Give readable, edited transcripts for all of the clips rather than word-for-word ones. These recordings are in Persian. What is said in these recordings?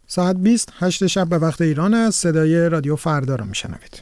ساعت 28 شب به وقت ایران است. صدای رادیو فردا رو میشنوید.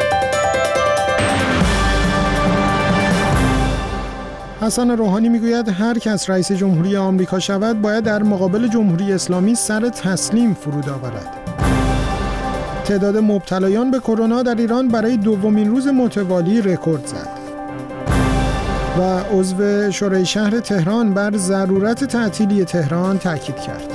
حسن روحانی میگوید هر کس رئیس جمهوری آمریکا شود باید در مقابل جمهوری اسلامی سر تسلیم فرود آورد. تعداد مبتلایان به کرونا در ایران برای دومین روز متوالی رکورد زد. و عضو شورای شهر تهران بر ضرورت تعطیلی تهران تاکید کرد.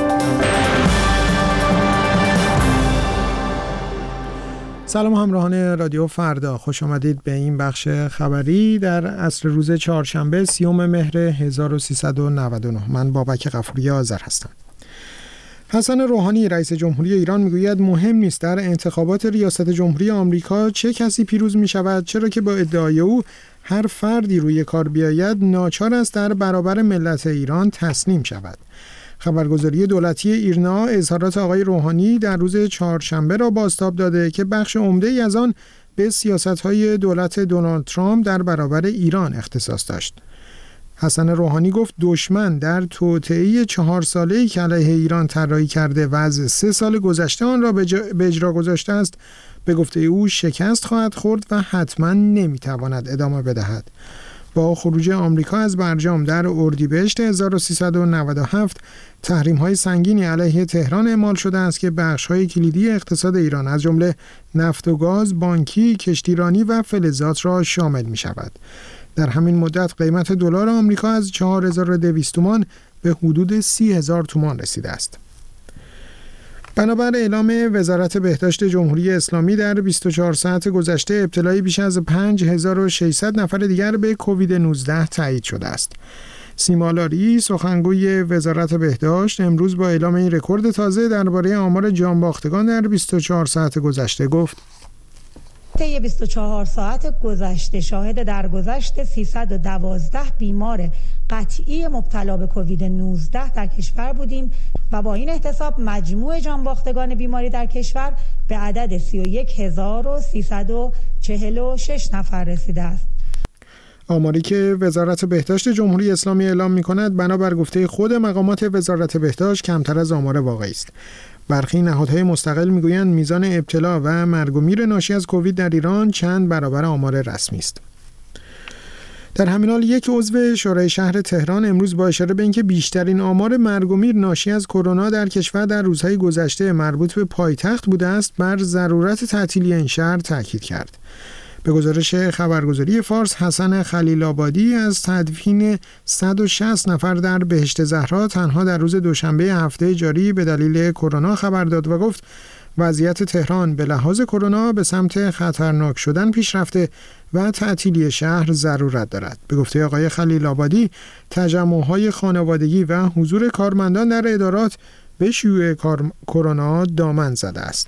سلام همراهان رادیو فردا، خوش آمدید به این بخش خبری در عصر روز چهارشنبه 30 مهر 1399. من بابک غفوری آذر هستم. حسن روحانی رئیس جمهوری ایران میگوید مهم نیست در انتخابات ریاست جمهوری آمریکا چه کسی پیروز می شود، چرا که با ادعای او هر فردی روی کار بیاید ناچار است در برابر ملت ایران تسلیم شود. خبرگزاری دولتی ایرنا اظهارات آقای روحانی در روز چهارشنبه را بازتاب داده که بخش عمده‌ای از آن به سیاست‌های دولت دونالد ترامپ در برابر ایران اختصاص داشت. حسن روحانی گفت دشمن در توطئه 4 ساله‌ای که علیه ایران طراحی کرده و از 3 سال گذشته آن را به اجرا گذاشته است، به گفته او شکست خواهد خورد و حتما نمیتواند ادامه بدهد. با خروج آمریکا از برجام در اردیبهشت 1397 تحریم‌های سنگینی علیه تهران اعمال شده است که بخش‌های کلیدی اقتصاد ایران از جمله نفت و گاز، بانکی، کشتیرانی و فلزات را شامل می‌شود. در همین مدت قیمت دلار آمریکا از 4200 تومان به حدود 30000 تومان رسیده است. بنابر اعلام وزارت بهداشت جمهوری اسلامی در 24 ساعت گذشته ابتلای بیش از 5600 نفر دیگر به کووید 19 تایید شده است. سیما لاری سخنگوی وزارت بهداشت امروز با اعلام این رکورد تازه درباره آمار جانباختگان در 24 ساعت گذشته گفت: طی 24 ساعت گذشته شاهد درگذشت 312 بیمار قطعی مبتلا به کووید 19 در کشور بودیم و با این احتساب مجموع جانباختگان بیماری در کشور به عدد 31346 نفر رسیده است. آماری که وزارت بهداشت جمهوری اسلامی اعلام می‌کند بنابر گفته خود مقامات وزارت بهداشت کمتر از آمار واقعی است. برخی نهادهای مستقل میگویند میزان ابتلا و مرگ و میر ناشی از کووید در ایران چند برابر آمار رسمی است. در همین حال یک عضو شورای شهر تهران امروز با اشاره به اینکه بیشترین آمار مرگ و میر ناشی از کرونا در کشور در روزهای گذشته مربوط به پایتخت بوده است، بر ضرورت تعطیلی این شهر تاکید کرد. به گزارش خبرگزاری فارس، حسن خلیل آبادی از تدفین 160 نفر در بهشت زهرا تنها در روز دوشنبه هفته جاری به دلیل کرونا خبر داد و گفت وضعیت تهران به لحاظ کرونا به سمت خطرناک شدن پیش رفته و تعطیلی شهر ضرورت دارد. به گفته آقای خلیل آبادی تجمع‌های خانوادگی و حضور کارمندان در ادارات به شیوع کرونا دامن زده است.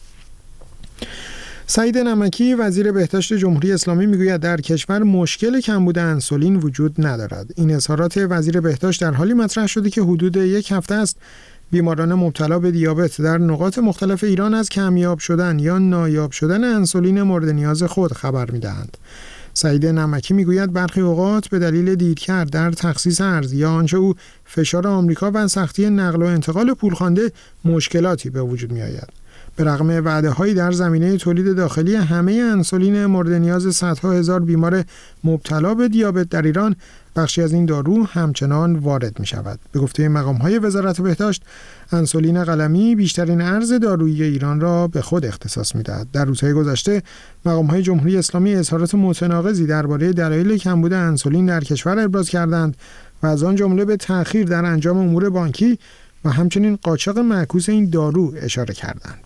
سعید نمکی وزیر بهداشت جمهوری اسلامی میگوید در کشور مشکل کمبود انسولین وجود ندارد. این اظهارات وزیر بهداشت در حالی مطرح شده که حدود 1 هفته است بیماران مبتلا به دیابت در نقاط مختلف ایران از کمیاب شدن یا نایاب شدن انسولین مورد نیاز خود خبر میدهند. سعید نمکی میگوید برخی اوقات به دلیل دیرکرد در تخصیص ارز یا آنچه او فشار آمریکا و سختی نقل و انتقال پولخوانده مشکلاتی به وجود میآید. به رغم وعده‌هایی در زمینه تولید داخلی همه انسولین مورد نیاز صدها هزار بیمار مبتلا به دیابت در ایران، بخشی از این دارو همچنان وارد می شود. به گفته مقام‌های وزارت بهداشت، انسولین قلمی بیشترین ارز دارویی ایران را به خود اختصاص می دهد. در روزهای گذشته مقام‌های جمهوری اسلامی اظهارات متناقضی درباره دلایل کمبود انسولین در کشور ابراز کردند و از آن جمله به تأخیر در انجام امور بانکی و همچنین قاچاق معکوس این دارو اشاره کردند.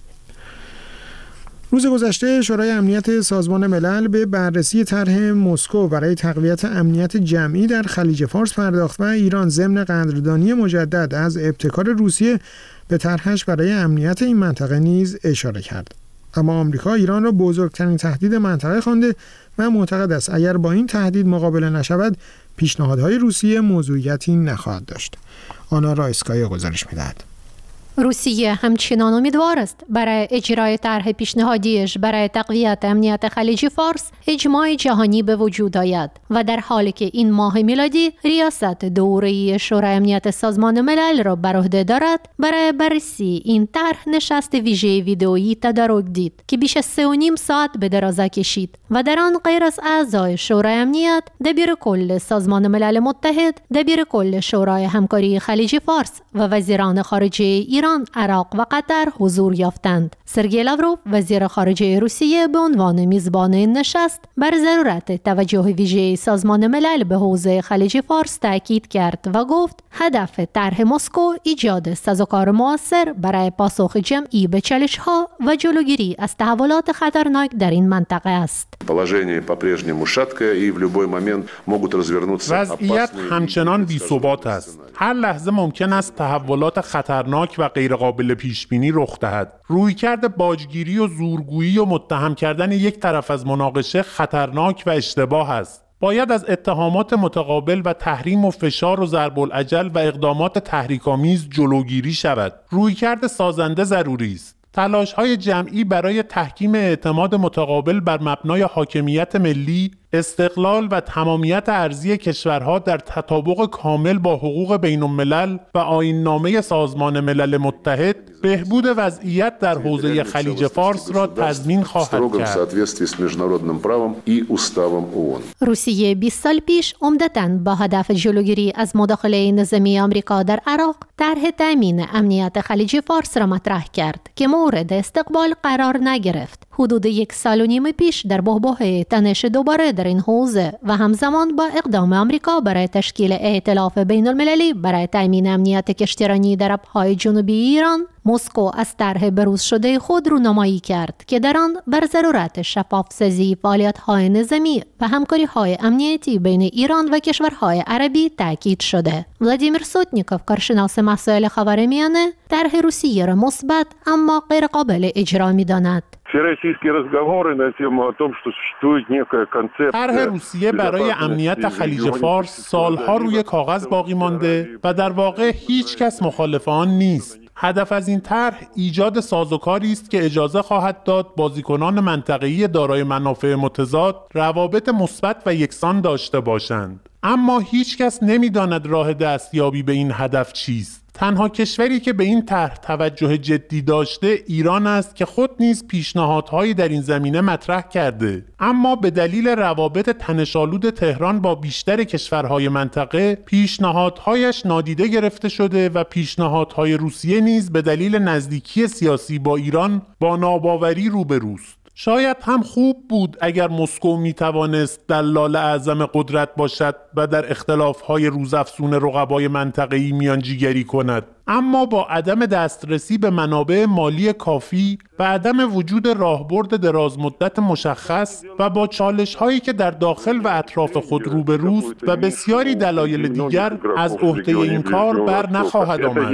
روز گذشته شورای امنیت سازمان ملل به بررسی طرح مسکو برای تقویت امنیت جمعی در خلیج فارس پرداخت و ایران ضمن قدردانی مجدد از ابتکار روسیه به طرحش برای امنیت این منطقه نیز اشاره کرد. اما آمریکا ایران را بزرگترین تهدید منطقه خوانده و معتقد است اگر با این تهدید مقابله نشود پیشنهادهای روسیه موضوعیتی نخواهد داشت. آنا رایسکایا گزارش می‌دهد. روسیه همچنان امیدوار است برای اجرای طرح پیشنهادیش برای تقویت امنیت خلیج فارس اجماع جهانی به وجود آید و در حالی که این ماه میلادی ریاست دوره‌ای شورای امنیت سازمان ملل را بر عهده دارد، برای بررسی این طرح نشست ویژه ویدئویی تدارک دید که بیش از 3.5 ساعت به درازا کشید و در آن غیر از اعضای شورای امنیت، دبیر کل سازمان ملل متحد، دبیر کل شورای همکاری خلیج فارس و وزیران خارجه ایران، عراق و قطر حضور یافتند. سرگئی لاوروف، وزیر خارجه روسیه، به عنوان میزبان این نشست بر ضرورت توجه ویژه سازمان ملل به حوزه خلیج فارس تاکید کرد و گفت هدف طرح مسکو ایجاد سازوکار مؤثر برای پاسخ جمعی به چالش‌ها و جلوگیری از تحولات خطرناک در این منطقه است. وضعیت همچنان بی‌ثبات است. هر لحظه ممکن است تحولات خطرناک و غیرقابل پیشبینی رخ دهد. رویکرد باجگیری و زورگویی و متهم کردن یک طرف از مناقشه خطرناک و اشتباه است. باید از اتهامات متقابل و تحریم و فشار و ضرب الاجل و اقدامات تحریک‌آمیز جلوگیری شود. رویکرد سازنده ضروری است. تلاش‌های جمعی برای تحکیم اعتماد متقابل بر مبنای حاکمیت ملی، استقلال و تمامیت ارضی کشورها در تطابق کامل با حقوق بین‌الملل و آیین‌نامه سازمان ملل متحد، بهبود وضعیت در حوزه خلیج فارس را تضمین خواهد کرد. روسیه 20 سال پیش عمدتاً با هدف جلوگیری از مداخله نظامی آمریکا در عراق، طرح تامین امنیت خلیج فارس را مطرح کرد که مورد استقبال قرار نگرفت. حدود 1.5 سال پیش در بحبوح تنش دوباره در این حوزه و همزمان با اقدام آمریکا برای تشکیل ائتلاف بین المللی برای تامین امنیت کشتیرانی در آبهای جنوبی ایران، مسکو از طرح بروز شده خود رونمایی کرد که در آن بر ضرورت شفاف‌سازی فعالیت‌های نظامی و همکاری‌های امنیتی بین ایران و کشورهای عربی تاکید شده. ولادیمیر سوتنیکوف، کارشناس مسائل خاورمیانه، طرح روسیه را مثبت اما غیر قابل اجرا می‌داند. طرح روسیه برای امنیت خلیج فارس سالها روی کاغذ باقی مانده و در واقع هیچ کس مخالف آن نیست. هدف از این طرح ایجاد سازوکاری است که اجازه خواهد داد بازیکنان منطقه‌ای دارای منافع متضاد روابط مثبت و یکسان داشته باشند. اما هیچ کس نمی‌داند راه دستیابی به این هدف چیست. تنها کشوری که به این طرح توجه جدی داشته ایران است که خود نیز پیشنهادهایی در این زمینه مطرح کرده، اما به دلیل روابط تنش‌آلود تهران با بیشتر کشورهای منطقه پیشنهادهایش نادیده گرفته شده و پیشنهادهای روسیه نیز به دلیل نزدیکی سیاسی با ایران با ناباوری روبروست. شاید هم خوب بود اگر مسکو می توانست دلال اعظم قدرت باشد و در اختلاف‌های روزافزون رقبای منطقه‌ای میانجیگری کند، اما با عدم دسترسی به منابع مالی کافی و عدم وجود راهبرد درازمدت مشخص و با چالش‌هایی که در داخل و اطراف خود روبروست و بسیاری دلایل دیگر، از عهده این کار بر نخواهد آمد.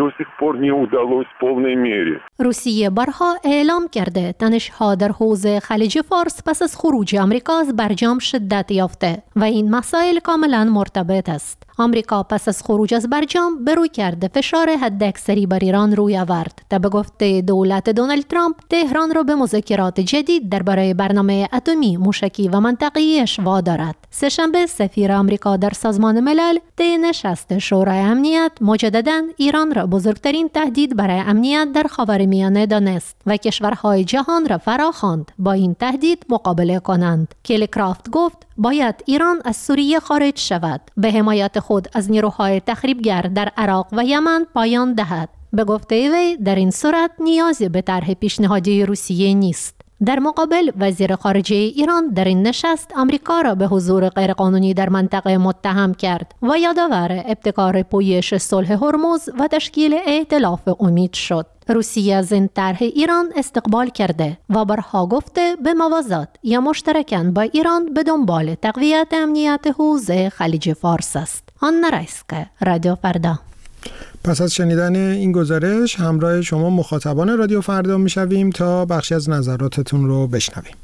روسیه بارها اعلام کرده تنش‌ها در حوزه خلیج فارس پس از خروج آمریکا از برجام شدت یافته و این مسائل کاملا مرتبط است. آمریکا پس از خروج از برجام به روی کرده فشار حداکثری بر ایران روی آورد تا به گفته دولت دونالد ترامپ تهران را به مذاکرات جدید درباره برنامه اتمی موشکی و منطقه‌ایش وادارد. سه‌شنبه سفیر آمریکا در سازمان ملل طی نشست شورای امنیت مجدداً ایران را بزرگترین تهدید برای امنیت در خاورمیانه دانست و کشورهای جهان را فراخواند با این تهدید مقابله کنند. کلی کرافت گفت باید ایران از سوریه خارج شود، به حمایت خود از نیروهای تخریبگر در عراق و یمن پایان دهد. به گفته وی در این صورت نیازی به طرح پیشنهادی روسیه نیست. در مقابل وزیر خارجه ایران در این نشست آمریکا را به حضور غیرقانونی در منطقه متهم کرد و یادآور ابتکار پویش صلح هرمز و تشکیل ائتلاف امید شد. روسیه از این طرح ایران استقبال کرده و بارها گفته به موازات یا مشترکاً با ایران به دنبال تقویت امنیت حوزه خلیج فارس است. آنا رایسکا، رادیو فردا. پس از شنیدن این گزارش همراه شما مخاطبان رادیو فردا میشویم تا بخشی از نظراتتون رو بشنویم.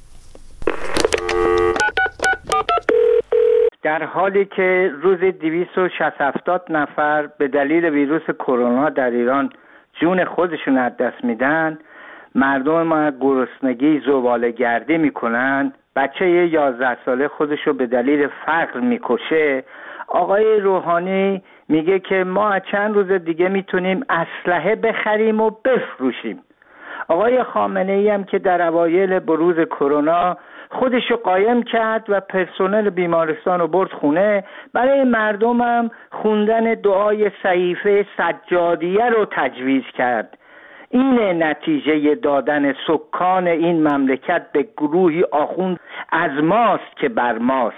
در حالی که روز 260 نفر به دلیل ویروس کرونا در ایران جون خودشون از دست میدن، مردم ما گرسنگی زباله‌گردی میکنن، بچه 11 ساله خودشو به دلیل فقر میکشه. آقای روحانی میگه که ما چند روز دیگه میتونیم اسلحه بخریم و بفروشیم. آقای خامنه‌ای هم که در اوایل بروز کرونا خودشو قایم کرد و پرسنل بیمارستان رو برد خونه، برای مردم هم خوندن دعای صحیفه سجادیه رو تجویز کرد. این نتیجه دادن سکان این مملکت به گروهی آخوند از ماست که بر ماست.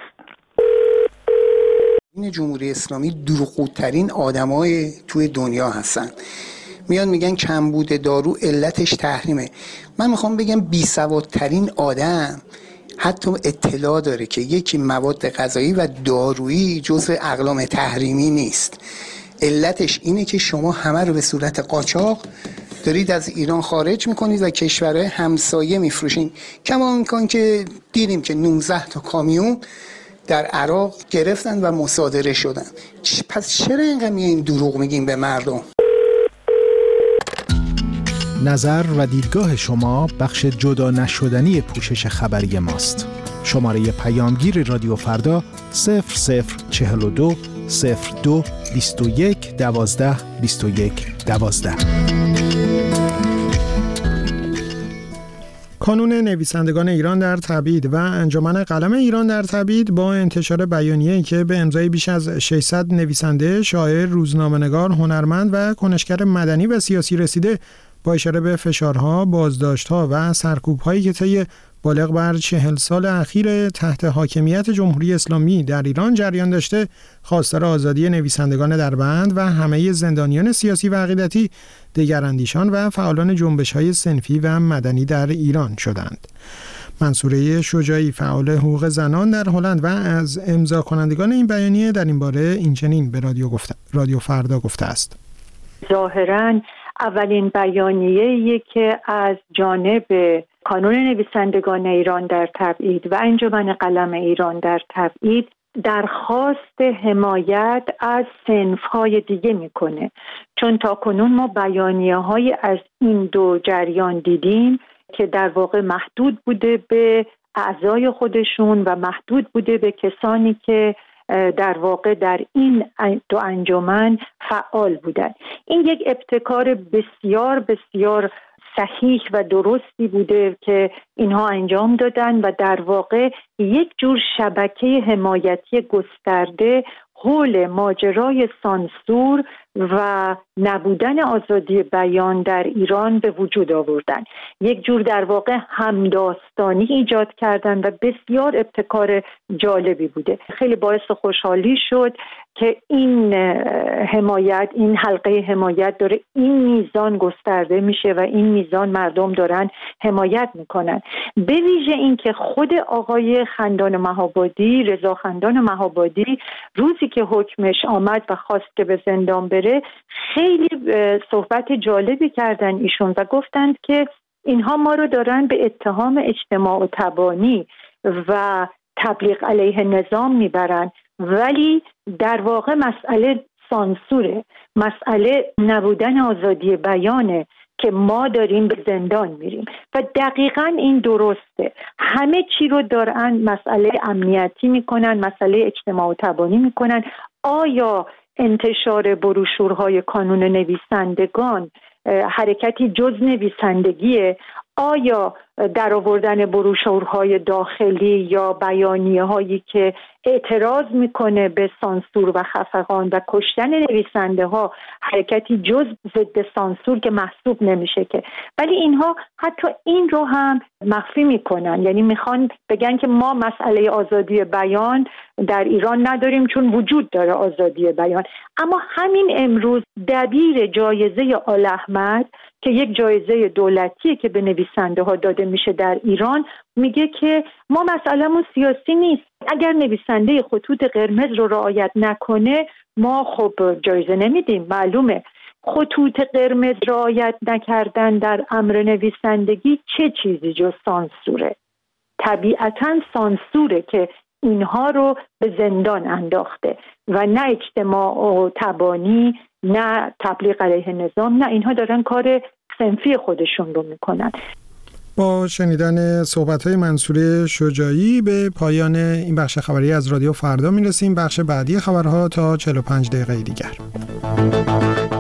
این جمهوری اسلامی دروغگوترین آدمای توی دنیا هستن. میان میگن کمبود دارو علتش تحریمه. من میخوام بگم بیسوادترین آدم حتی اطلاع داره که یکی مواد غذایی و دارویی جزء اقلام تحریمی نیست. علتش اینه که شما همه رو به صورت قاچاق دارید از ایران خارج میکنید و کشورهای همسایه میفروشین. کما امکان که دیدیم که 19 تا کامیون در عراق گرفتن و مصادره شدن. پس چرا اینقدر میایین دروغ میگین به مردم؟ نظر و دیدگاه شما بخش جدا نشدنی پوشش خبری ماست. شماره پیامگیر رادیو فردا 0042 02 21 12 21 12. کانون نویسندگان ایران در تبعید و انجمن قلم ایران در تبعید با انتشار بیانیه‌ای که به امضای بیش از 600 نویسنده، شاعر، روزنامه‌نگار، هنرمند و کنشگر مدنی و سیاسی رسیده، با اشاره به فشارها، بازداشت‌ها و سرکوب‌هایی که طی بالغ بر 40 سال اخیر تحت حاکمیت جمهوری اسلامی در ایران جریان داشته، خواستار آزادی نویسندگان در بند و همه زندانیان سیاسی و عقیدتی، دگراندیشان و فعالان جنبش‌های صنفی و مدنی در ایران شدند. منصوره شجاعی، فعال حقوق زنان در هلند و از امضا کنندگان این بیانیه، در این باره اینچنین به رادیو فردا گفته است: ظاهراً اولین بیانیه‌ای که از جانب کانون نویسندگان ایران در تبعید و انجمن قلم ایران در تبعید درخواست حمایت از صنف‌های دیگه میکنه، چون تاکنون ما بیانیه‌های از این دو جریان دیدیم که در واقع محدود بوده به اعضای خودشون و محدود بوده به کسانی که در واقع در این دو انجمن فعال بودن. این یک ابتکار بسیار بسیار صحیح و درستی بوده که اینها انجام دادن و در واقع یک جور شبکه حمایتی گسترده حول ماجرای سانسور و نبودن آزادی بیان در ایران به وجود آوردن. یک جور در واقع همداستانی ایجاد کردن و بسیار ابتکار جالبی بوده. خیلی باعث خوشحالی شد که این حمایت، این حلقه حمایت داره این میزان گسترده میشه و این میزان مردم دارن حمایت میکنن. به ویژه این که خود آقای خندان مهابادی، رضا خندان مهابادی، روزی که حکمش آمد و خواست که به زندان بره، خیلی صحبت جالبی کردن ایشون و گفتند که اینها ما رو دارن به اتهام اجتماع و تبانی و تبلیغ علیه نظام میبرن، ولی در واقع مسئله سانسوره، مسئله نبودن آزادی بیانه که ما داریم به زندان میریم. و دقیقاً این درسته. همه چی رو دارن مسئله امنیتی میکنن، مسئله اجتماع و تبانی میکنن. آیا انتشار بروشورهای کانون نویسندگان حرکتی جز نویسندگیه؟ آیا در آوردن بروشورهای داخلی یا بیانیه هایی که اعتراض میکنه به سانسور و خفقان و کشتن نویسنده ها حرکتی جز ضد سانسور که محسوب نمیشه که؟ ولی اینها حتی این رو هم مخفی میکنن، یعنی میخوان بگن که ما مسئله آزادی بیان در ایران نداریم چون وجود داره آزادی بیان. اما همین امروز دبیر جایزه آل احمد که یک جایزه دولتیه که به نویسنده ها داده میشه در ایران، میگه که ما مسئله‌مون سیاسی نیست. اگر نویسنده خطوط قرمز رو رعایت نکنه ما خب جایزه نمیدیم. معلومه خطوط قرمز رعایت نکردن در امر نویسندگی چه چیزی جز سانسوره. طبیعتاً سانسوره که اینها رو به زندان انداخته و نه اجتماع و تبانی نه تبلیغ علیه نظام، نه اینها دارن کار صنفی خودشون رو میکنن. با شنیدن صحبت‌های منصوره شجاعی به پایان این بخش خبری از رادیو فردا میرسیم. بخش بعدی خبرها تا 45 دقیقه دیگر.